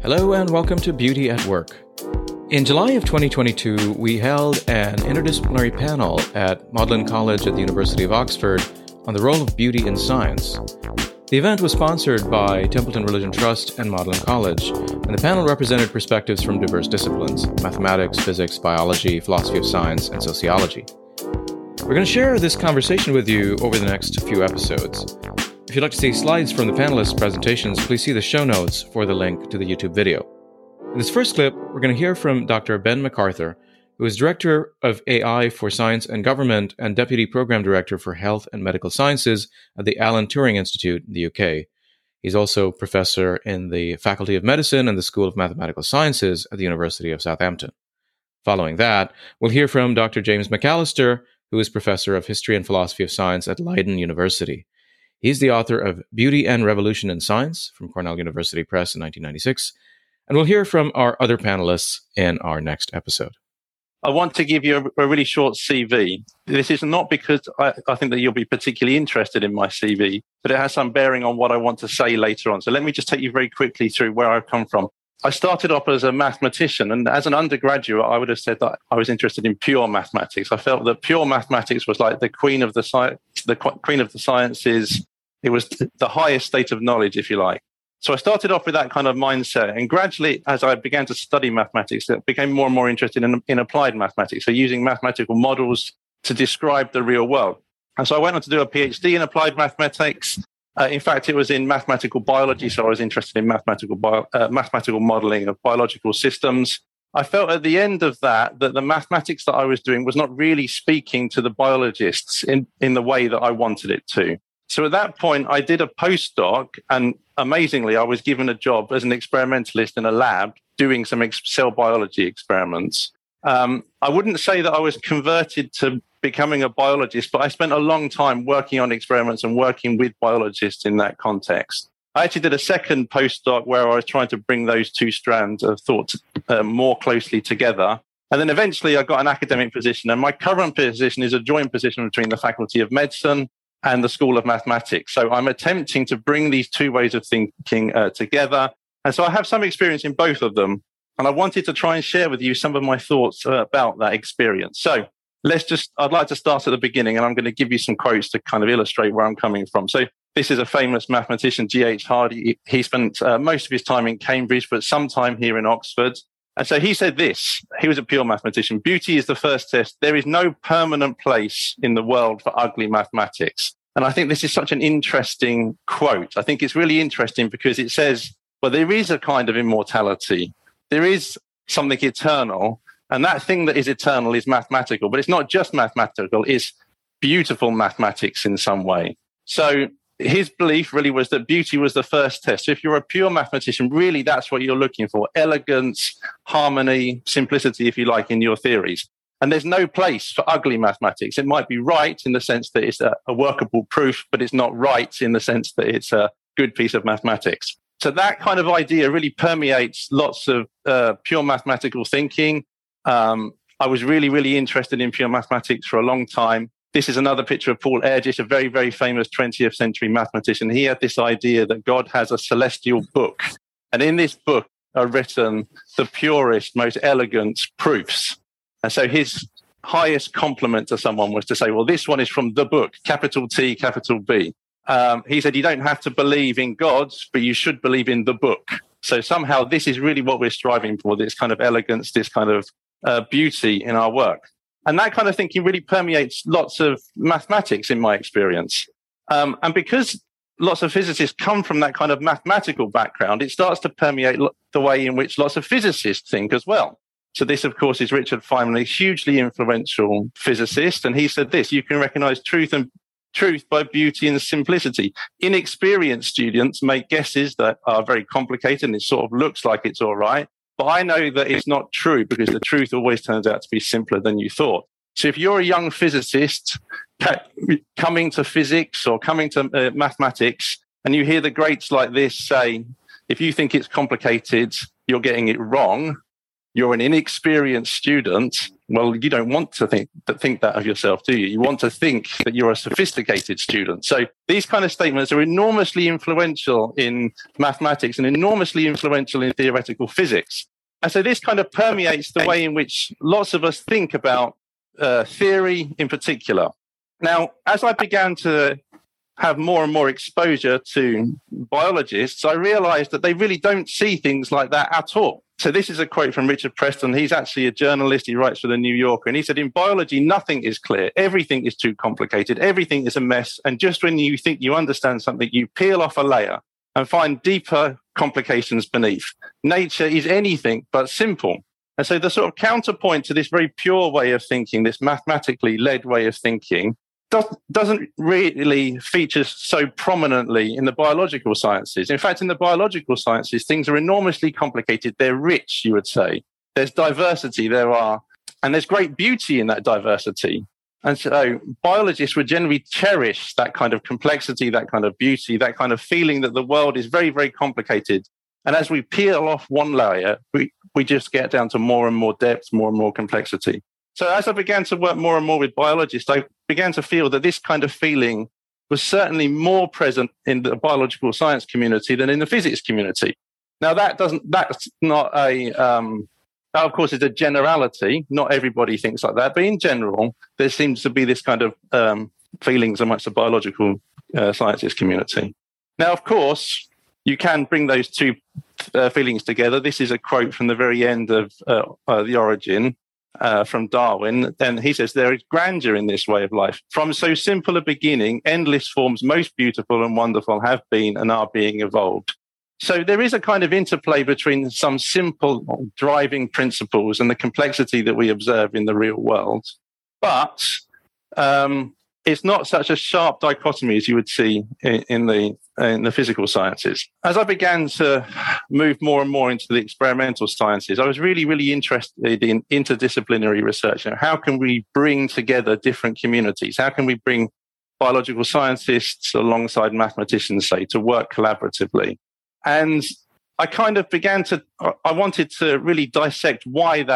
Hello and welcome to Beauty at Work. In July of 2022, we held an interdisciplinary panel at Magdalen College at the University of Oxford on the role of beauty in science. The event was sponsored by Templeton Religion Trust and Magdalen College, and the panel represented perspectives from diverse disciplines: mathematics, physics, biology, philosophy of science, and sociology. We're going to share this conversation with you over the next few episodes. If you'd like to see slides from the panelists' presentations, please see the show notes for the link to the YouTube video. In this first clip, we're going to hear from Dr. Ben McArthur, who is Director of AI for Science and Government and Deputy Program Director for Health and Medical Sciences at the Alan Turing Institute in the UK. He's also Professor in the Faculty of Medicine and the School of Mathematical Sciences at the University of Southampton. Following that, we'll hear from Dr. James McAllister, who is Professor of History and Philosophy of Science at Leiden University. He's the author of Beauty and Revolution in Science from Cornell University Press in 1996. And we'll hear from our other panelists in our next episode. I want to give you a really short CV. This is not because I think that you'll be particularly interested in my CV, but it has some bearing on what I want to say later on. So let me just take you very quickly through where I've come from. I started off as a mathematician, and as an undergraduate, I would have said that I was interested in pure mathematics. I felt that pure mathematics was like the queen of the sciences. It was the highest state of knowledge, if you like. So I started off with that kind of mindset. And gradually, as I began to study mathematics, I became more and more interested in applied mathematics. So using mathematical models to describe the real world. And so I went on to do a PhD in applied mathematics. In fact, it was in mathematical biology. So I was interested in mathematical modeling of biological systems. I felt at the end of that the mathematics that I was doing was not really speaking to the biologists in the way that I wanted it to. So at that point, I did a postdoc, and amazingly, I was given a job as an experimentalist in a lab doing some cell biology experiments. I wouldn't say that I was converted to becoming a biologist, but I spent a long time working on experiments and working with biologists in that context. I actually did a second postdoc where I was trying to bring those two strands of thought more closely together. And then eventually I got an academic position, and my current position is a joint position between the Faculty of Medicine and the School of Mathematics. So I'm attempting to bring these two ways of thinking together. And so I have some experience in both of them. And I wanted to try and share with you some of my thoughts about that experience. So I'd like to start at the beginning, and I'm going to give you some quotes to kind of illustrate where I'm coming from. So this is a famous mathematician, G.H. Hardy. He spent most of his time in Cambridge, but some time here in Oxford. And so he said this, he was a pure mathematician: beauty is the first test. There is no permanent place in the world for ugly mathematics. And I think this is such an interesting quote. I think it's really interesting because it says, well, there is a kind of immortality. There is something eternal. And that thing that is eternal is mathematical, but it's not just mathematical, it's beautiful mathematics in some way. So his belief really was that beauty was the first test. So if you're a pure mathematician, really that's what you're looking for: elegance, harmony, simplicity, if you like, in your theories. And there's no place for ugly mathematics. It might be right in the sense that it's a workable proof, but it's not right in the sense that it's a good piece of mathematics. So that kind of idea really permeates lots of pure mathematical thinking. I was really, really interested in pure mathematics for a long time. This is another picture of Paul Erdős, a very, very famous 20th century mathematician. He had this idea that God has a celestial book. And in this book are written the purest, most elegant proofs. And so his highest compliment to someone was to say, well, this one is from the book, capital T, capital B. He said, you don't have to believe in God, but you should believe in the book. So somehow this is really what we're striving for, this kind of elegance, this kind of beauty in our work. And that kind of thinking really permeates lots of mathematics in my experience. And because lots of physicists come from that kind of mathematical background, it starts to permeate the way in which lots of physicists think as well. So this, of course, is Richard Feynman, a hugely influential physicist. And he said this: you can recognize truth by beauty and simplicity. Inexperienced students make guesses that are very complicated and it sort of looks like it's all right. But I know that it's not true, because the truth always turns out to be simpler than you thought. So if you're a young physicist coming to physics or coming to mathematics, and you hear the greats like this say, if you think it's complicated, you're getting it wrong, you're an inexperienced student, Well, you don't want to think that of yourself, do you? You want to think that you're a sophisticated student. So these kind of statements are enormously influential in mathematics and enormously influential in theoretical physics. And so this kind of permeates the way in which lots of us think about theory in particular. Now, as I began to have more and more exposure to biologists, I realized that they really don't see things like that at all. So this is a quote from Richard Preston. He's actually a journalist. He writes for the New Yorker. And he said, in biology, nothing is clear. Everything is too complicated. Everything is a mess. And just when you think you understand something, you peel off a layer and find deeper complications beneath. Nature is anything but simple. And so the sort of counterpoint to this very pure way of thinking, this mathematically led way of thinking, doesn't really feature so prominently in the biological sciences. In fact, in the biological sciences, things are enormously complicated. They're rich, you would say. There's diversity, and there's great beauty in that diversity. And so biologists would generally cherish that kind of complexity, that kind of beauty, that kind of feeling that the world is very, very complicated. And as we peel off one layer, we just get down to more and more depth, more and more complexity. So as I began to work more and more with biologists, I began to feel that this kind of feeling was certainly more present in the biological science community than in the physics community. Now, that's not that of course is a generality. Not everybody thinks like that, but in general, there seems to be this kind of feelings amongst the biological sciences community. Now, of course, you can bring those two feelings together. This is a quote from the very end of The Origin, from Darwin, and he says, there is grandeur in this way of life. From so simple a beginning, endless forms most beautiful and wonderful have been and are being evolved. So there is a kind of interplay between some simple driving principles and the complexity that we observe in the real world. But it's not such a sharp dichotomy as you would see in the physical sciences. As I began to move more and more into the experimental sciences, I was really, really interested in interdisciplinary research. How can we bring together different communities? How can we bring biological scientists alongside mathematicians, say, to work collaboratively? And I kind of I wanted to really dissect why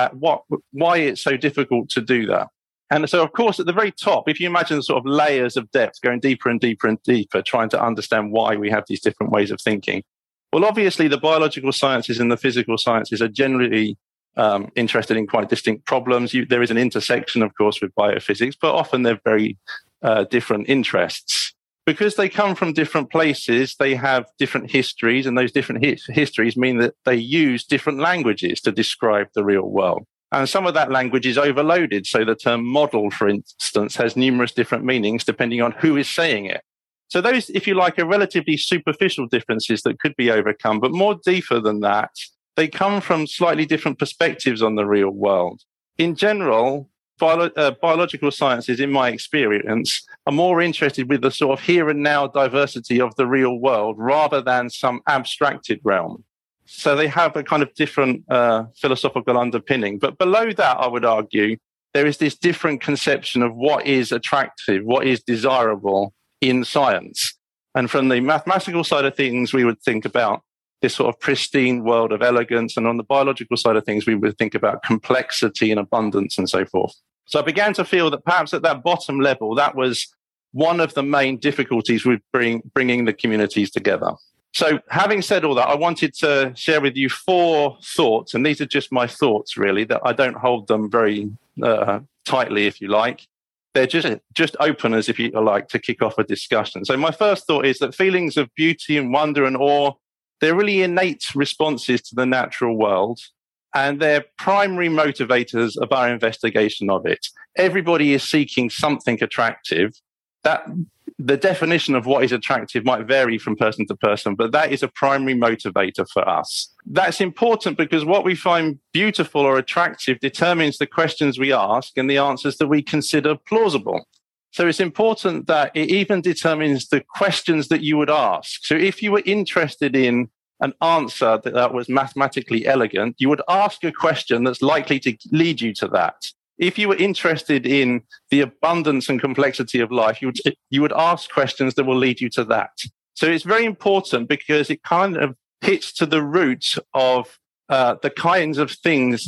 it's so difficult to do that. And so, of course, at the very top, if you imagine sort of layers of depth going deeper and deeper and deeper, trying to understand why we have these different ways of thinking. Well, obviously, the biological sciences and the physical sciences are generally interested in quite distinct problems. There is an intersection, of course, with biophysics, but often they're very different interests. Because they come from different places, they have different histories, and those different histories mean that they use different languages to describe the real world. And some of that language is overloaded. So the term model, for instance, has numerous different meanings depending on who is saying it. So those, if you like, are relatively superficial differences that could be overcome. But more deeper than that, they come from slightly different perspectives on the real world. In general, biological sciences, in my experience, are more interested with the sort of here and now diversity of the real world rather than some abstracted realm. So they have a kind of different philosophical underpinning. But below that, I would argue, there is this different conception of what is attractive, what is desirable in science. And from the mathematical side of things, we would think about this sort of pristine world of elegance. And on the biological side of things, we would think about complexity and abundance and so forth. So I began to feel that perhaps at that bottom level, that was one of the main difficulties with bringing the communities together. So having said all that, I wanted to share with you 4 thoughts, and these are just my thoughts, really, that I don't hold them very tightly, if you like. They're just openers, if you like, to kick off a discussion. So my first thought is that feelings of beauty and wonder and awe, they're really innate responses to the natural world, and they're primary motivators of our investigation of it. Everybody is seeking something attractive. The definition of what is attractive might vary from person to person, but that is a primary motivator for us. That's important because what we find beautiful or attractive determines the questions we ask and the answers that we consider plausible. So it's important that it even determines the questions that you would ask. So if you were interested in an answer that was mathematically elegant, you would ask a question that's likely to lead you to that. If you were interested in the abundance and complexity of life, you would ask questions that will lead you to that. So it's very important because it kind of hits to the root of the kinds of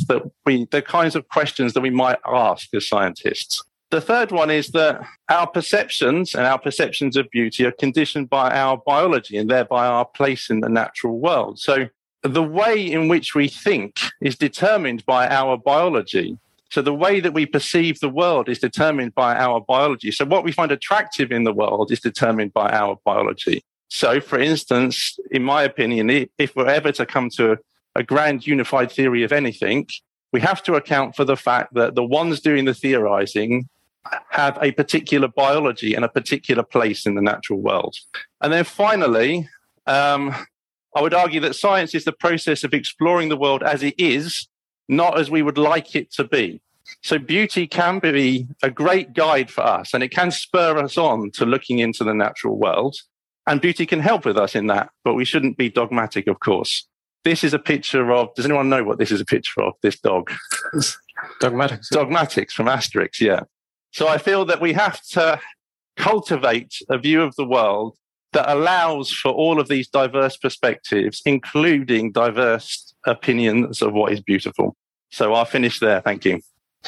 questions that we might ask as scientists. The third one is that our perceptions and our perceptions of beauty are conditioned by our biology and thereby our place in the natural world. So the way in which we think is determined by our biology. So the way that we perceive the world is determined by our biology. So what we find attractive in the world is determined by our biology. So, for instance, in my opinion, if we're ever to come to a grand unified theory of anything, we have to account for the fact that the ones doing the theorizing have a particular biology and a particular place in the natural world. And then finally, I would argue that science is the process of exploring the world as it is, not as we would like it to be. So beauty can be a great guide for us, and it can spur us on to looking into the natural world. And beauty can help with us in that, but we shouldn't be dogmatic, of course. This is a picture of, does anyone know what this is a picture of, this dog? Dogmatics. Dogmatics from Asterix, yeah. So I feel that we have to cultivate a view of the world that allows for all of these diverse perspectives, including diverse opinions of what is beautiful. So I'll finish there. Thank you.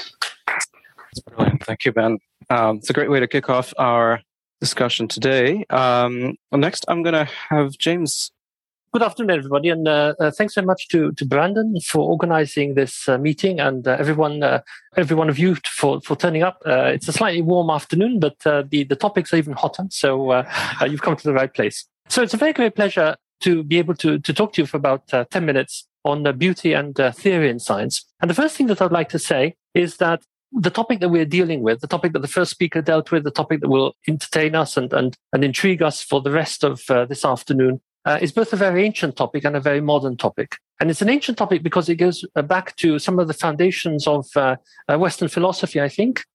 That's brilliant. Thank you, Ben. It's a great way to kick off our discussion today. Next, I'm going to have James. Good afternoon, everybody, and thanks very much to Brandon for organizing this meeting, and every one of you for turning up. It's a slightly warm afternoon, but the topics are even hotter, so you've come to the right place. So it's a very great pleasure to be able to talk to you for about 10 minutes on beauty and theory in science. And the first thing that I'd like to say is that the topic that we're dealing with, the topic that the first speaker dealt with, the topic that will entertain us and intrigue us for the rest of this afternoon, is both a very ancient topic and a very modern topic. And it's an ancient topic because it goes back to some of the foundations of Western philosophy, I think.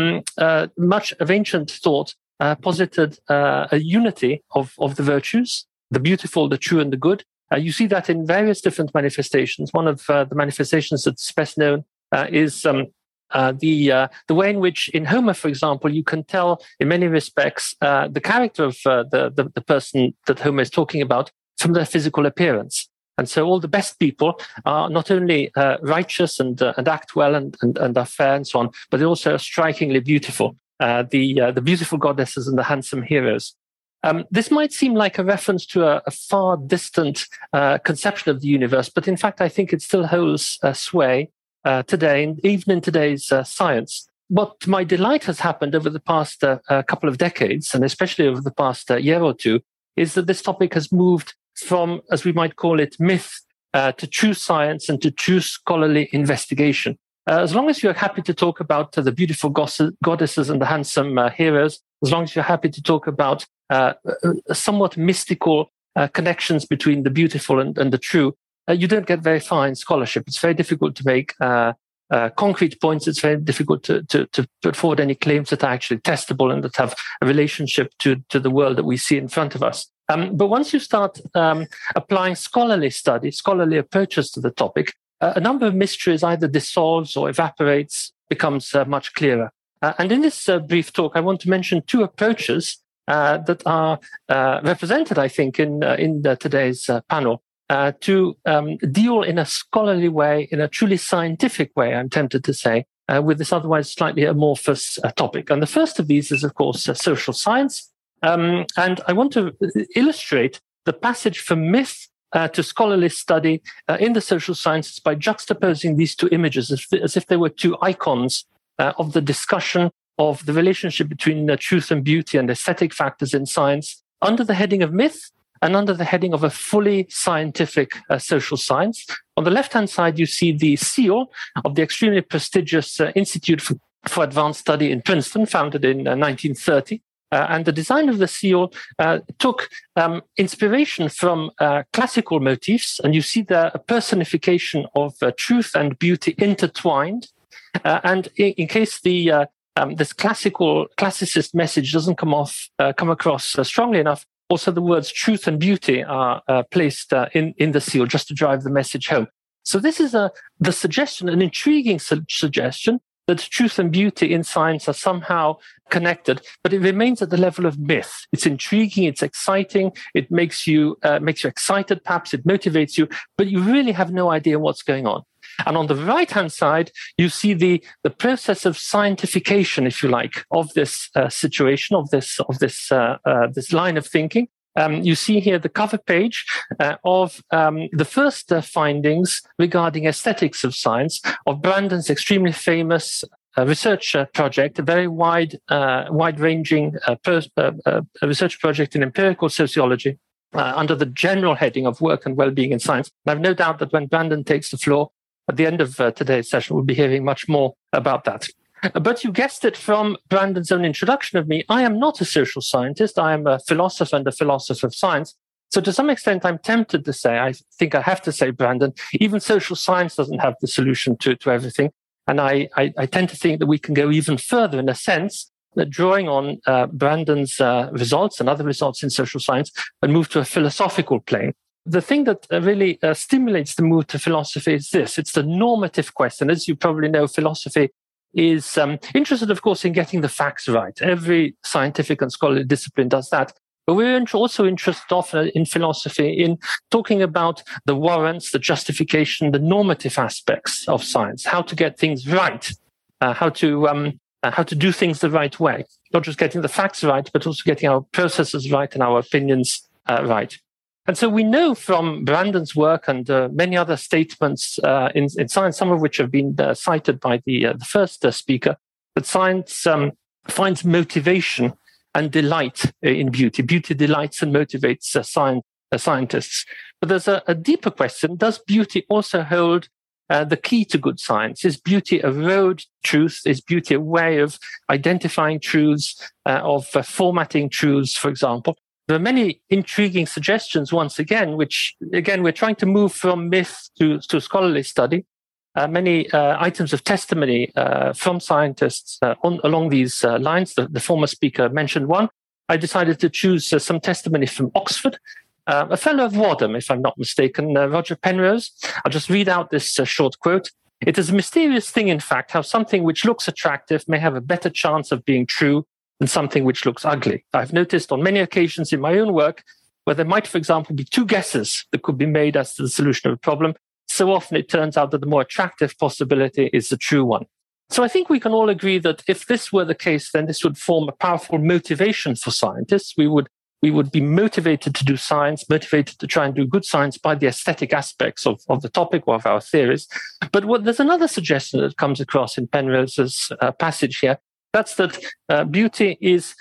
Much of ancient thought posited a unity of the virtues, the beautiful, the true, and the good. You see that in various different manifestations. One of the manifestations that's best known is the way in which in Homer, for example, you can tell in many respects the character of the person that Homer is talking about from their physical appearance. And so all the best people are not only righteous and act well and are fair and so on, but they're also strikingly beautiful. The beautiful goddesses and the handsome heroes. This might seem like a reference to a far distant conception of the universe, but in fact, I think it still holds sway today, and even in today's science. What to my delight has happened over the past couple of decades, and especially over the past year or two, is that this topic has moved from, as we might call it, myth to true science and to true scholarly investigation. As long as you're happy to talk about the beautiful goddesses and the handsome heroes, as long as you're happy to talk about somewhat mystical connections between the beautiful and the true, you don't get very far in scholarship. It's very difficult to make concrete points. It's very difficult to put forward any claims that are actually testable and that have a relationship to the world that we see in front of us. But once you start applying scholarly study, scholarly approaches to the topic, a number of mysteries either dissolves or evaporates, becomes much clearer. And in this brief talk, I want to mention two approaches that are represented, I think, in today's panel. To deal in a scholarly way, in a truly scientific way, I'm tempted to say, with this otherwise slightly amorphous topic. And the first of these is, of course, social science. And I want to illustrate the passage from myth to scholarly study in the social sciences by juxtaposing these two images as if they were two icons of the discussion of the relationship between truth and beauty and aesthetic factors in science under the heading of myth and under the heading of a fully scientific social science. On the left-hand side, you see the seal of the extremely prestigious Institute for Advanced Study in Princeton, founded in 1930. And the design of the seal took inspiration from classical motifs, and you see the personification of truth and beauty intertwined. And in case this classicist message doesn't come across strongly enough, also the words truth and beauty are placed in the seal just to drive the message home. So this is the suggestion, an intriguing suggestion, that truth and beauty in science are somehow connected, but it remains at the level of myth. It's intriguing, it's exciting, it makes you excited, perhaps it motivates you, but you really have no idea what's going on. And on the right-hand side, you see the process of scientification, if you like, of this situation, of this line of thinking. You see here the cover page of the first findings regarding aesthetics of science of Brandon's extremely famous research project, a very wide-ranging research project in empirical sociology under the general heading of work and well-being in science. And I've no doubt that when Brandon takes the floor at the end of today's session, we'll be hearing much more about that. But you guessed it from Brandon's own introduction of me. I am not a social scientist. I am a philosopher and a philosopher of science. So to some extent, I'm tempted to say, I think I have to say, Brandon, even social science doesn't have the solution to everything. And I tend to think that we can go even further in a sense, that drawing on Brandon's results and other results in social science and move to a philosophical plane. The thing that really stimulates the move to philosophy is this. It's the normative question. As you probably know, philosophy is interested, of course, in getting the facts right. Every scientific and scholarly discipline does that. But we're also interested often in philosophy in talking about the warrants, the justification, the normative aspects of science, how to get things right, how to do things the right way. Not just getting the facts right, but also getting our processes right and our opinions right. And so we know from Brandon's work and many other statements in science, some of which have been cited by the first speaker, that science finds motivation and delight in beauty. Beauty delights and motivates scientists. But there's a deeper question. Does beauty also hold the key to good science? Is beauty a road to truth? Is beauty a way of identifying truths, of formatting truths, for example? There are many intriguing suggestions, once again, which, again, we're trying to move from myth to scholarly study. Many items of testimony from scientists along these lines. The former speaker mentioned one. I decided to choose some testimony from Oxford. A fellow of Wadham, if I'm not mistaken, Roger Penrose. I'll just read out this short quote. "It is a mysterious thing, in fact, how something which looks attractive may have a better chance of being true than something which looks ugly. I've noticed on many occasions in my own work where there might, for example, be two guesses that could be made as to the solution of a problem. So often it turns out that the more attractive possibility is the true one." So I think we can all agree that if this were the case, then this would form a powerful motivation for scientists. We would be motivated to do science, motivated to try and do good science by the aesthetic aspects of the topic or of our theories. But there's another suggestion that comes across in Penrose's passage here. That's that beauty is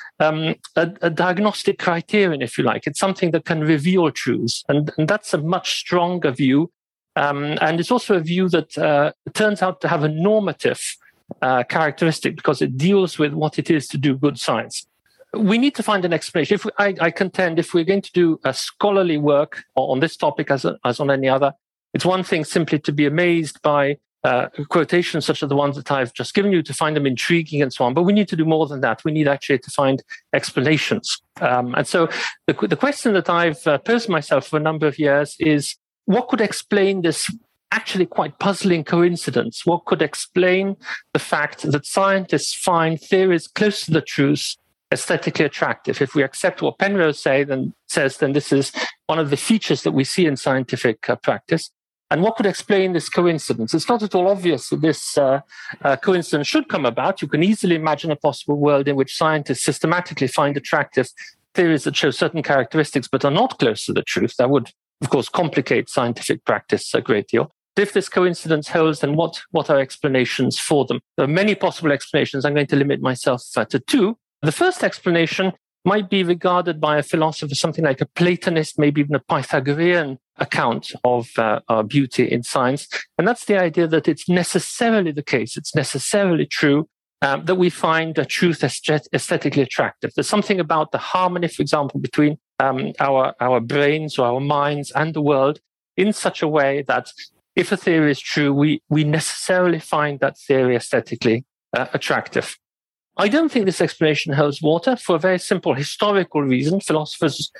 a diagnostic criterion, if you like. It's something that can reveal truths. And that's a much stronger view. And it's also a view that turns out to have a normative characteristic because it deals with what it is to do good science. We need to find an explanation. I contend if we're going to do a scholarly work on this topic as on any other, it's one thing simply to be amazed by quotations such as the ones that I've just given you, to find them intriguing and so on. But we need to do more than that. We need actually to find explanations. And so the question that I've posed myself for a number of years is, what could explain this actually quite puzzling coincidence? What could explain the fact that scientists find theories close to the truth aesthetically attractive? If we accept what Penrose says, then this is one of the features that we see in scientific practice. And what could explain this coincidence? It's not at all obvious that this coincidence should come about. You can easily imagine a possible world in which scientists systematically find attractive theories that show certain characteristics but are not close to the truth. That would, of course, complicate scientific practice a great deal. If this coincidence holds, then what are explanations for them? There are many possible explanations. I'm going to limit myself to two. The first explanation might be regarded by a philosopher, something like a Platonist, maybe even a Pythagorean account of beauty in science. And that's the idea that it's necessarily the case, it's necessarily true that we find a truth aesthetically attractive. There's something about the harmony, for example, between our brains or our minds and the world in such a way that if a theory is true, we necessarily find that theory aesthetically attractive. I don't think this explanation holds water for a very simple historical reason. Philosophers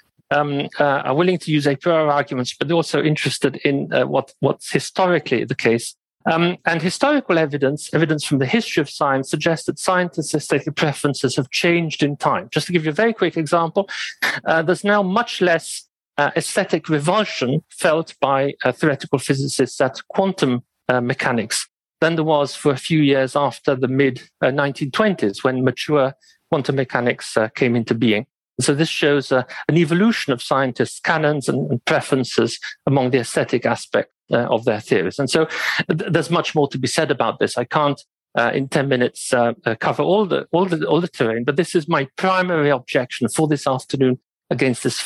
are willing to use a priori arguments, but they're also interested in what's historically the case. And historical evidence from the history of science, suggests that scientists' aesthetic preferences have changed in time. Just to give you a very quick example, there's now much less aesthetic revulsion felt by theoretical physicists at quantum mechanics than there was for a few years after the mid-1920s, when mature quantum mechanics came into being. So this shows an evolution of scientists' canons and preferences among the aesthetic aspect of their theories. And so there's much more to be said about this. I can't, in 10 minutes, cover all the terrain, but this is my primary objection for this afternoon against this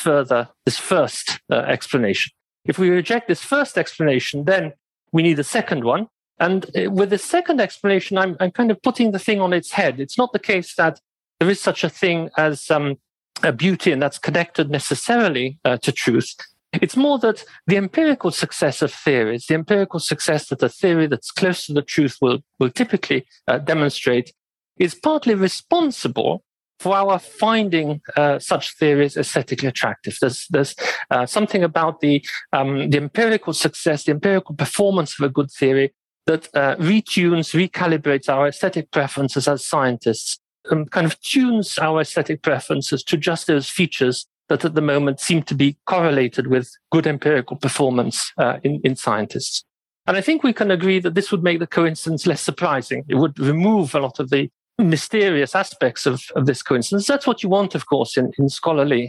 first explanation. If we reject this first explanation, then we need a second one. And with the second explanation, I'm kind of putting the thing on its head. It's not the case that there is such a thing as a beauty and that's connected necessarily to truth. It's more that the empirical success of theories, the empirical success that a theory that's close to the truth will typically demonstrate, is partly responsible for our finding such theories aesthetically attractive. There's something about the empirical success, the empirical performance of a good theory that retunes, recalibrates our aesthetic preferences as scientists, kind of tunes our aesthetic preferences to just those features that at the moment seem to be correlated with good empirical performance in scientists. And I think we can agree that this would make the coincidence less surprising. It would remove a lot of the mysterious aspects of this coincidence. That's what you want, of course, in scholarly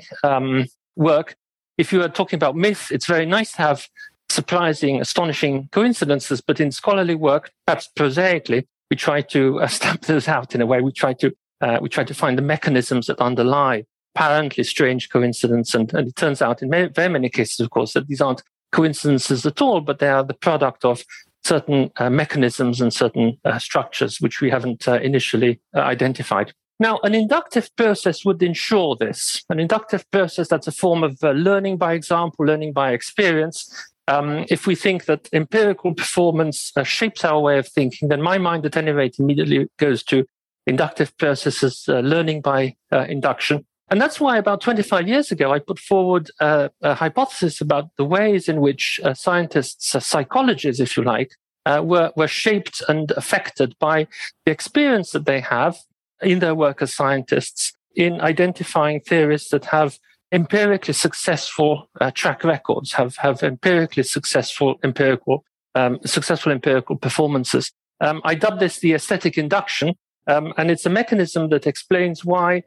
work. If you are talking about myth, it's very nice to have surprising, astonishing coincidences, but in scholarly work, perhaps prosaically, we try to stamp those out in a way. We try to find the mechanisms that underlie apparently strange coincidence, and it turns out in very many cases, of course, that these aren't coincidences at all, but they are the product of certain mechanisms and certain structures which we haven't initially identified. Now, an inductive process would ensure this. An inductive process, that's a form of learning by example, learning by experience. If we think that empirical performance shapes our way of thinking, then my mind, at any rate, immediately goes to inductive processes, learning by induction. And that's why about 25 years ago, I put forward a hypothesis about the ways in which scientists, psychologists, if you like, were shaped and affected by the experience that they have in their work as scientists in identifying theories that have empirically successful track records, have empirically successful empirical performances. I dubbed this the aesthetic induction. And it's a mechanism that explains why,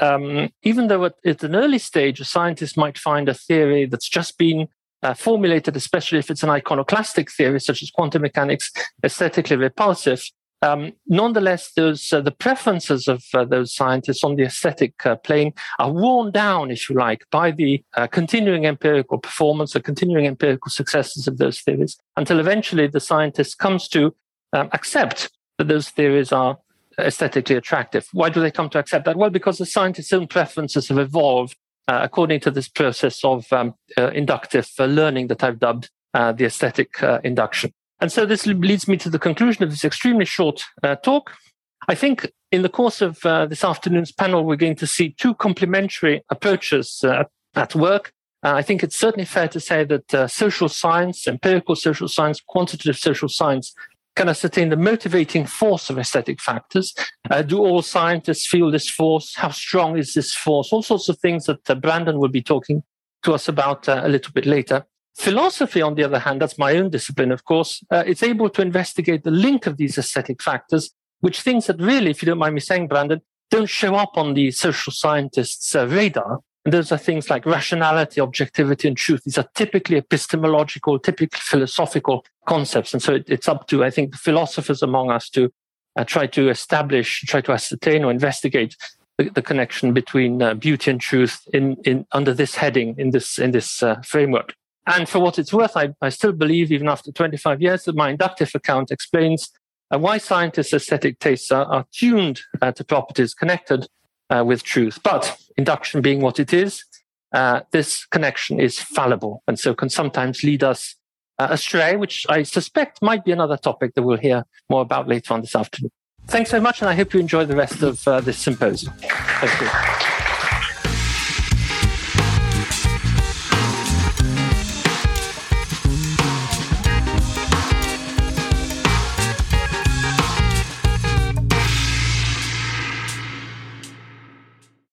even though at an early stage, a scientist might find a theory that's just been formulated, especially if it's an iconoclastic theory, such as quantum mechanics, aesthetically repulsive, nonetheless, the preferences of those scientists on the aesthetic plane are worn down, if you like, by the continuing empirical performance, the continuing empirical successes of those theories, until eventually the scientist comes to accept that those theories are aesthetically attractive. Why do they come to accept that? Well, because the scientist's own preferences have evolved according to this process of inductive learning that I've dubbed the aesthetic induction. And so this leads me to the conclusion of this extremely short talk. I think in the course of this afternoon's panel, we're going to see two complementary approaches at work. I think it's certainly fair to say that social science, empirical social science, quantitative social science, can ascertain the motivating force of aesthetic factors. Do all scientists feel this force? How strong is this force? All sorts of things that Brandon will be talking to us about a little bit later. Philosophy, on the other hand, that's my own discipline, of course, it's able to investigate the link of these aesthetic factors, which things that really, if you don't mind me saying, Brandon, don't show up on the social scientists' radar. And those are things like rationality, objectivity, and truth. These are typically epistemological, typically philosophical concepts. And so it's up to, I think, the philosophers among us to try to establish, try to ascertain or investigate the connection between beauty and truth under this heading, in this framework. And for what it's worth, I still believe, even after 25 years, that my inductive account explains why scientists' aesthetic tastes are tuned to properties connected with truth. But induction being what it is, this connection is fallible and so can sometimes lead us astray, which I suspect might be another topic that we'll hear more about later on this afternoon. Thanks so much, and I hope you enjoy the rest of this symposium. Thank you.